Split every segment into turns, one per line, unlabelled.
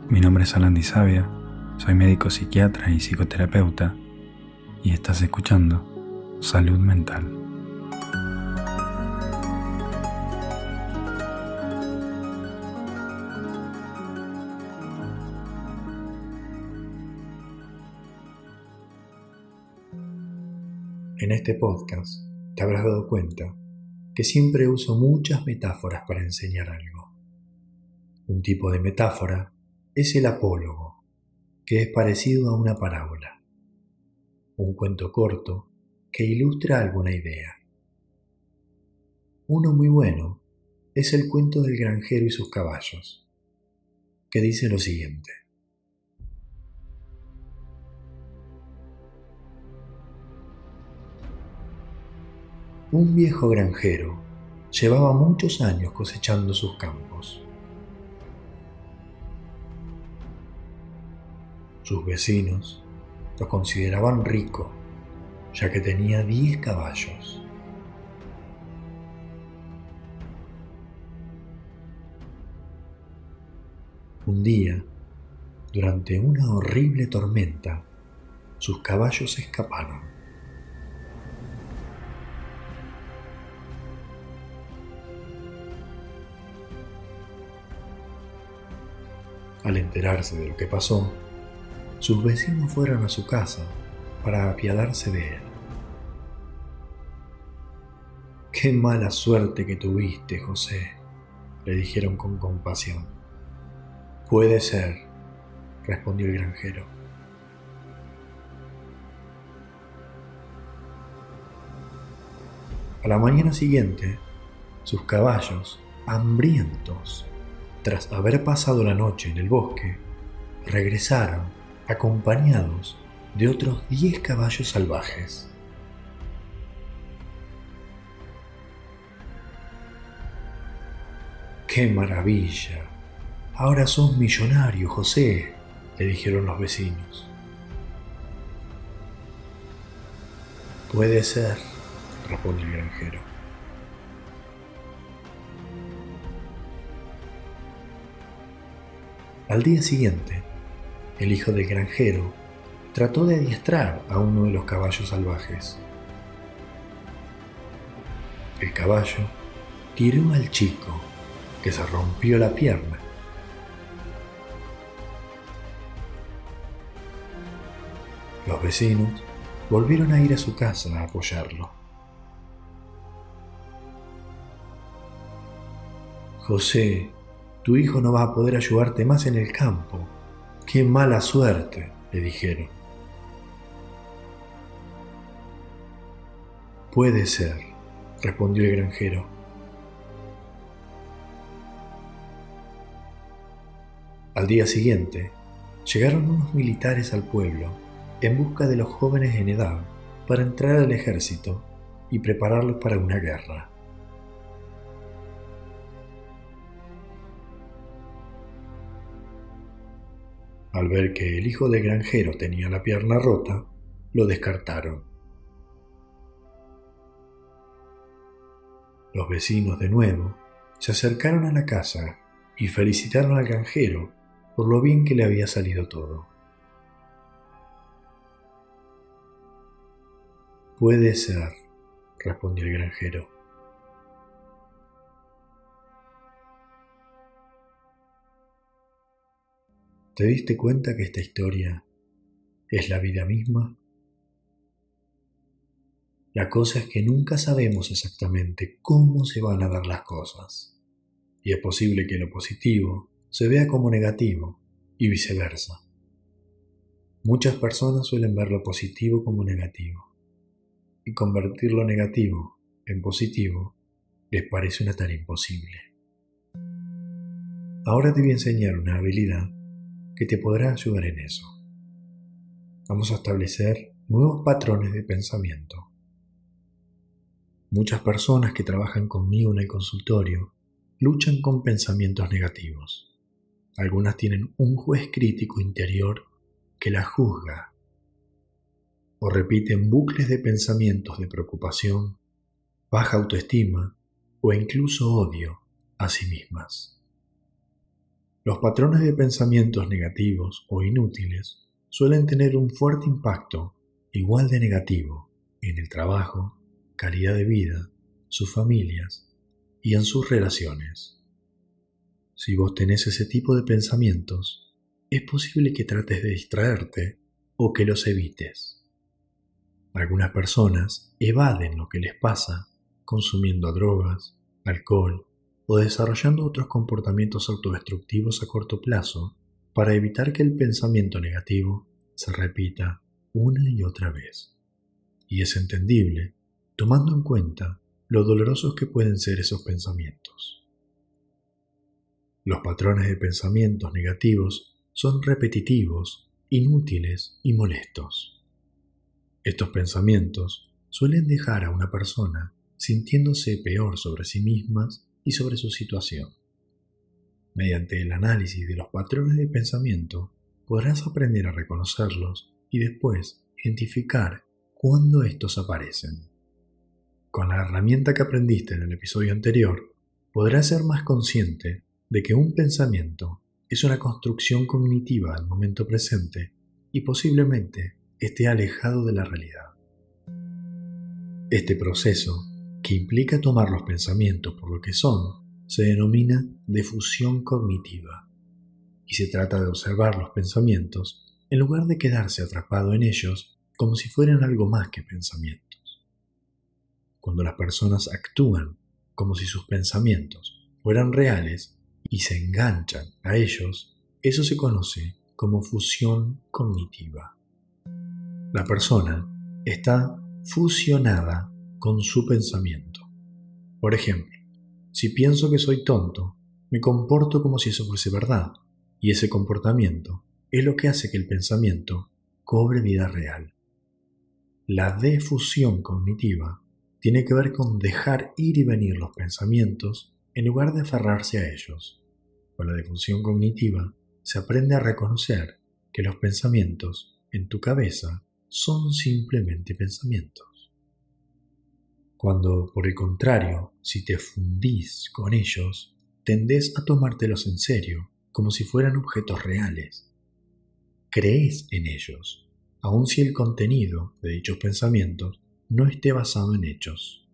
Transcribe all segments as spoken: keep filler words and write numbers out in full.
Mi nombre es Alan Di Sabia, soy médico psiquiatra y psicoterapeuta y estás escuchando Salud Mental. En este podcast te habrás dado cuenta que siempre uso muchas metáforas para enseñar algo. Un tipo de metáfora es el apólogo, que es parecido a una parábola, un cuento corto que ilustra alguna idea. Uno muy bueno es el cuento del granjero y sus caballos, que dice lo siguiente. Un viejo granjero llevaba muchos años cosechando sus campos. Sus vecinos lo consideraban rico, ya que tenía diez caballos. Un día, durante una horrible tormenta, sus caballos escaparon. Al enterarse de lo que pasó, sus vecinos fueron a su casa para apiadarse de él. «Qué mala suerte que tuviste, José», le dijeron con compasión. «Puede ser», respondió el granjero. A la mañana siguiente, sus caballos, hambrientos, tras haber pasado la noche en el bosque, regresaron acompañados de otros diez caballos salvajes. «¡Qué maravilla! Ahora sos millonario, José», le dijeron los vecinos. «Puede ser», respondió el granjero. Al día siguiente, el hijo del granjero trató de adiestrar a uno de los caballos salvajes. El caballo tiró al chico, que se rompió la pierna. Los vecinos volvieron a ir a su casa a apoyarlo. «José, tu hijo no va a poder ayudarte más en el campo. ¡Qué mala suerte!», le dijeron. «Puede ser», respondió el granjero. Al día siguiente, llegaron unos militares al pueblo en busca de los jóvenes en edad para entrar al ejército y prepararlos para una guerra. Al ver que el hijo del granjero tenía la pierna rota, lo descartaron. Los vecinos de nuevo se acercaron a la casa y felicitaron al granjero por lo bien que le había salido todo. «Puede ser», respondió el granjero. ¿Te diste cuenta que esta historia es la vida misma? La cosa es que nunca sabemos exactamente cómo se van a dar las cosas, y es posible que lo positivo se vea como negativo y viceversa. Muchas personas suelen ver lo positivo como negativo, y convertir lo negativo en positivo les parece una tarea imposible. Ahora te voy a enseñar una habilidad que te podrá ayudar en eso. Vamos a establecer nuevos patrones de pensamiento. Muchas personas que trabajan conmigo en el consultorio luchan con pensamientos negativos. Algunas tienen un juez crítico interior que las juzga, o repiten bucles de pensamientos de preocupación, baja autoestima o incluso odio a sí mismas. Los patrones de pensamientos negativos o inútiles suelen tener un fuerte impacto igual de negativo en el trabajo, calidad de vida, sus familias y en sus relaciones. Si vos tenés ese tipo de pensamientos, es posible que trates de distraerte o que los evites. Algunas personas evaden lo que les pasa consumiendo drogas, alcohol o desarrollando otros comportamientos autodestructivos a corto plazo para evitar que el pensamiento negativo se repita una y otra vez. Y es entendible, tomando en cuenta lo dolorosos que pueden ser esos pensamientos. Los patrones de pensamientos negativos son repetitivos, inútiles y molestos. Estos pensamientos suelen dejar a una persona sintiéndose peor sobre sí mismas y sobre su situación. Mediante el análisis de los patrones de pensamiento, podrás aprender a reconocerlos y después identificar cuándo estos aparecen. Con la herramienta que aprendiste en el episodio anterior, podrás ser más consciente de que un pensamiento es una construcción cognitiva del momento presente y posiblemente esté alejado de la realidad. Este proceso, que implica tomar los pensamientos por lo que son, se denomina difusión cognitiva, y se trata de observar los pensamientos en lugar de quedarse atrapado en ellos como si fueran algo más que pensamientos. Cuando las personas actúan como si sus pensamientos fueran reales y se enganchan a ellos, eso se conoce como fusión cognitiva. La persona está fusionada con su pensamiento. Por ejemplo, si pienso que soy tonto, me comporto como si eso fuese verdad, y ese comportamiento es lo que hace que el pensamiento cobre vida real. La defusión cognitiva tiene que ver con dejar ir y venir los pensamientos en lugar de aferrarse a ellos. Con la difusión cognitiva se aprende a reconocer que los pensamientos en tu cabeza son simplemente pensamientos. Cuando, por el contrario, si te fundís con ellos, tendés a tomártelos en serio, como si fueran objetos reales. Crees en ellos, aun si el contenido de dichos pensamientos no esté basado en hechos.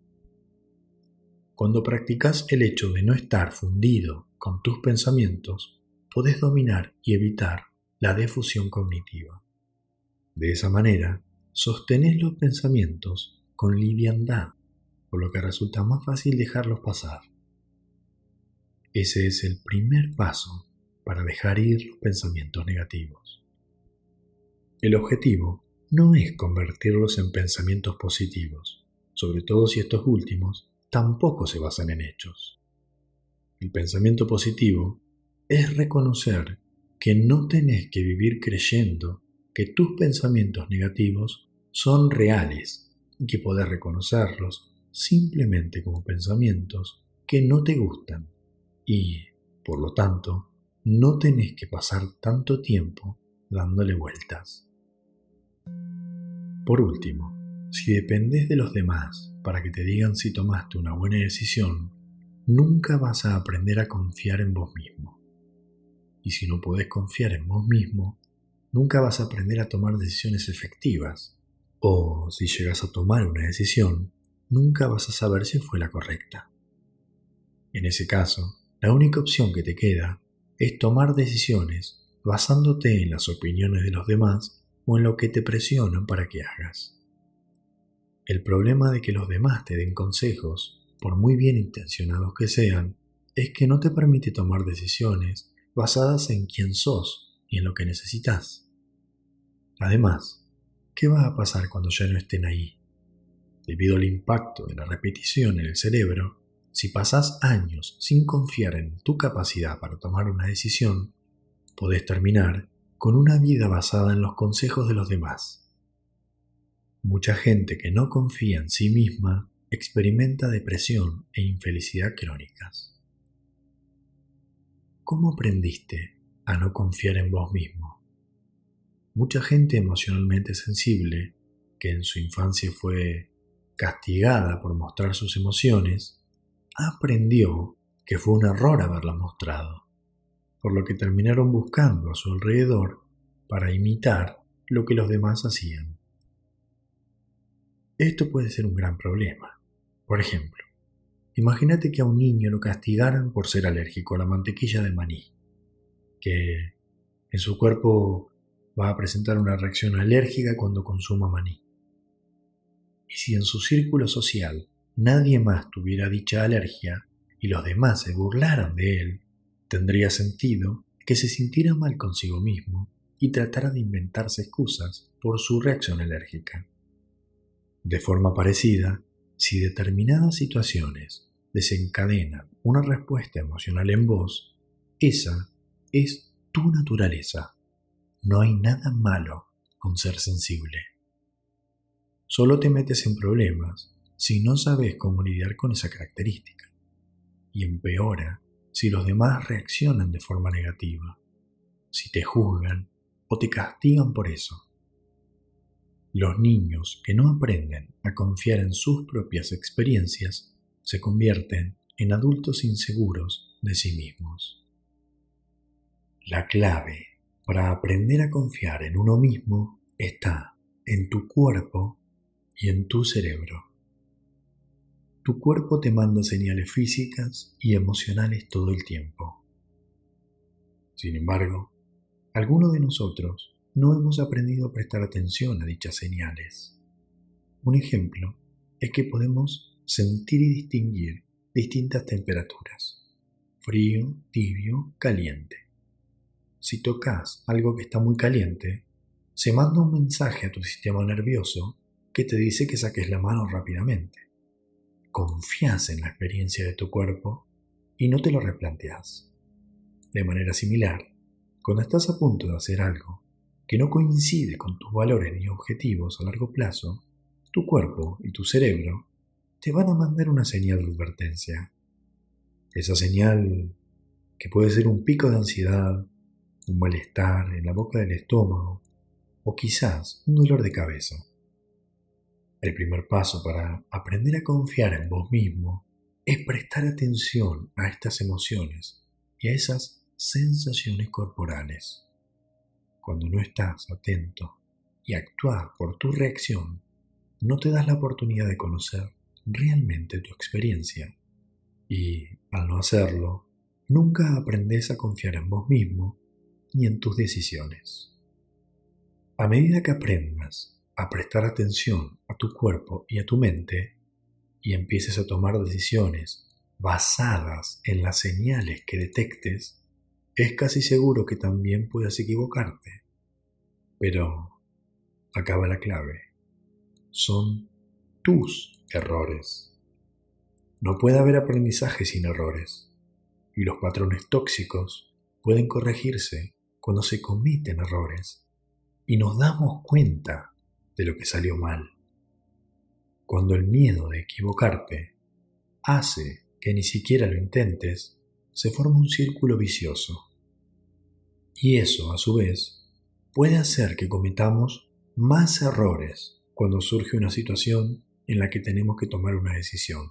Cuando practicas el hecho de no estar fundido con tus pensamientos, podés dominar y evitar la defusión cognitiva. De esa manera, sostenés los pensamientos con liviandad, por lo que resulta más fácil dejarlos pasar. Ese es el primer paso para dejar ir los pensamientos negativos. El objetivo no es convertirlos en pensamientos positivos, sobre todo si estos últimos tampoco se basan en hechos. El pensamiento positivo es reconocer que no tenés que vivir creyendo que tus pensamientos negativos son reales y que podés reconocerlos simplemente como pensamientos que no te gustan y, por lo tanto, no tenés que pasar tanto tiempo dándole vueltas. Por último, si dependés de los demás para que te digan si tomaste una buena decisión, nunca vas a aprender a confiar en vos mismo. Y si no podés confiar en vos mismo, nunca vas a aprender a tomar decisiones efectivas. O si llegas a tomar una decisión, nunca vas a saber si fue la correcta. En ese caso, la única opción que te queda es tomar decisiones basándote en las opiniones de los demás o en lo que te presionan para que hagas. El problema de que los demás te den consejos, por muy bien intencionados que sean, es que no te permite tomar decisiones basadas en quién sos y en lo que necesitas. Además, ¿qué va a pasar cuando ya no estén ahí? Debido al impacto de la repetición en el cerebro, si pasás años sin confiar en tu capacidad para tomar una decisión, podés terminar con una vida basada en los consejos de los demás. Mucha gente que no confía en sí misma experimenta depresión e infelicidad crónicas. ¿Cómo aprendiste a no confiar en vos mismo? Mucha gente emocionalmente sensible, que en su infancia fue castigada por mostrar sus emociones, aprendió que fue un error haberlas mostrado. por lo que terminaron buscando a su alrededor para imitar lo que los demás hacían. Esto puede ser un gran problema. Por ejemplo, imagínate que a un niño lo castigaran por ser alérgico a la mantequilla de maní, que en su cuerpo va a presentar una reacción alérgica cuando consuma maní. Y si en su círculo social nadie más tuviera dicha alergia y los demás se burlaran de él, tendría sentido que se sintiera mal consigo mismo y tratara de inventarse excusas por su reacción alérgica. De forma parecida, si determinadas situaciones desencadenan una respuesta emocional en vos, esa es tu naturaleza. No hay nada malo con ser sensible. Solo te metes en problemas si no sabes cómo lidiar con esa característica. Y empeora si los demás reaccionan de forma negativa, si te juzgan o te castigan por eso. Los niños que no aprenden a confiar en sus propias experiencias se convierten en adultos inseguros de sí mismos. La clave para aprender a confiar en uno mismo está en tu cuerpo y en tu cerebro. Tu cuerpo te manda señales físicas y emocionales todo el tiempo. Sin embargo, algunos de nosotros no hemos aprendido a prestar atención a dichas señales. Un ejemplo es que podemos sentir y distinguir distintas temperaturas: frío, tibio, caliente. Si tocas algo que está muy caliente, se manda un mensaje a tu sistema nervioso que te dice que saques la mano rápidamente. Confías en la experiencia de tu cuerpo y no te lo replanteas. De manera similar, cuando estás a punto de hacer algo que no coincide con tus valores ni objetivos a largo plazo, tu cuerpo y tu cerebro te van a mandar una señal de advertencia. Esa señal, que puede ser un pico de ansiedad, un malestar en la boca del estómago o quizás un dolor de cabeza. El primer paso para aprender a confiar en vos mismo es prestar atención a estas emociones y a esas sensaciones corporales. Cuando no estás atento y actúas por tu reacción, no te das la oportunidad de conocer realmente tu experiencia. Y, al no hacerlo, nunca aprendes a confiar en vos mismo ni en tus decisiones. A medida que aprendas a prestar atención a tu cuerpo y a tu mente, y empieces a tomar decisiones basadas en las señales que detectes, es casi seguro que también puedas equivocarte. Pero acá va la clave. Son tus errores. No puede haber aprendizaje sin errores, y los patrones tóxicos pueden corregirse cuando se cometen errores y nos damos cuenta de lo que salió mal. Cuando el miedo de equivocarte hace que ni siquiera lo intentes, se forma un círculo vicioso. Y eso, a su vez, puede hacer que cometamos más errores cuando surge una situación en la que tenemos que tomar una decisión.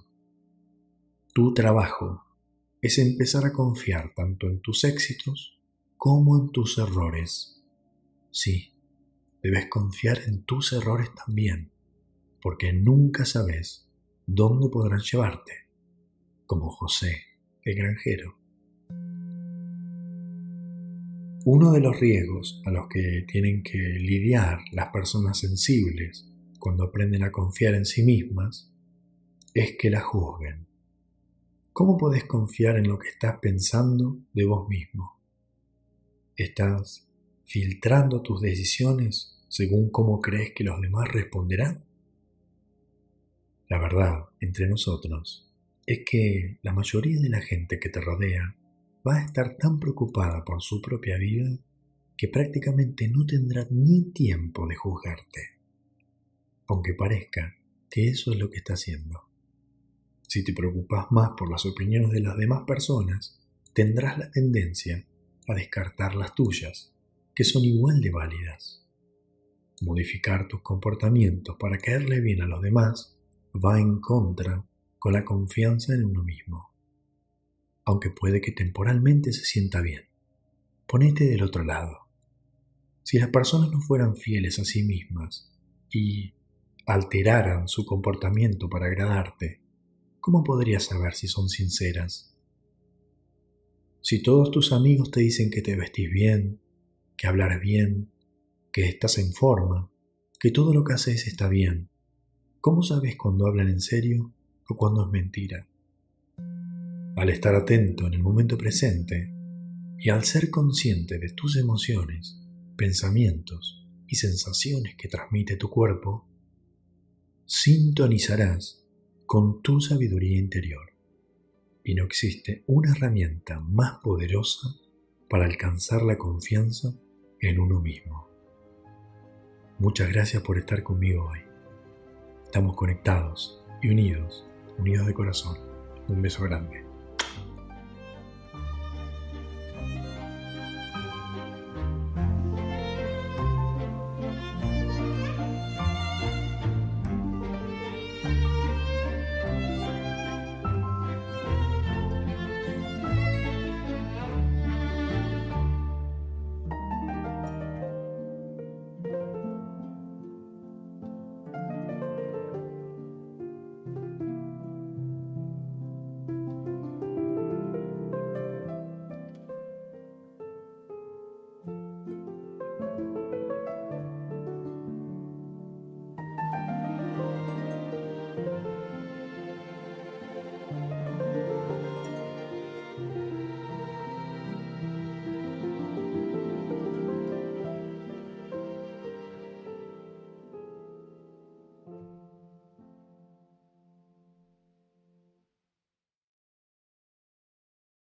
Tu trabajo es empezar a confiar tanto en tus éxitos como en tus errores. Sí, debes confiar en tus errores también, porque nunca sabes dónde podrán llevarte, como José, el granjero. Uno de los riesgos a los que tienen que lidiar las personas sensibles cuando aprenden a confiar en sí mismas es que la juzguen. ¿Cómo podés confiar en lo que estás pensando de vos mismo? ¿Estás filtrando tus decisiones según cómo crees que los demás responderán? La verdad, entre nosotros, es que la mayoría de la gente que te rodea va a estar tan preocupada por su propia vida que prácticamente no tendrá ni tiempo de juzgarte, aunque parezca que eso es lo que está haciendo. Si te preocupas más por las opiniones de las demás personas, tendrás la tendencia a descartar las tuyas, que son igual de válidas. Modificar tus comportamientos para caerle bien a los demás va en contra con la confianza en uno mismo, aunque puede que temporalmente se sienta bien. Ponete del otro lado. Si las personas no fueran fieles a sí mismas y alteraran su comportamiento para agradarte, ¿cómo podrías saber si son sinceras? Si todos tus amigos te dicen que te vestís bien, que hablas bien, que estás en forma, que todo lo que haces está bien, ¿cómo sabes cuando hablan en serio o cuando es mentira? Al estar atento en el momento presente y al ser consciente de tus emociones, pensamientos y sensaciones que transmite tu cuerpo, sintonizarás con tu sabiduría interior. Y no existe una herramienta más poderosa para alcanzar la confianza en uno mismo. Muchas gracias por estar conmigo hoy. Estamos conectados y unidos, unidos de corazón. Un beso grande.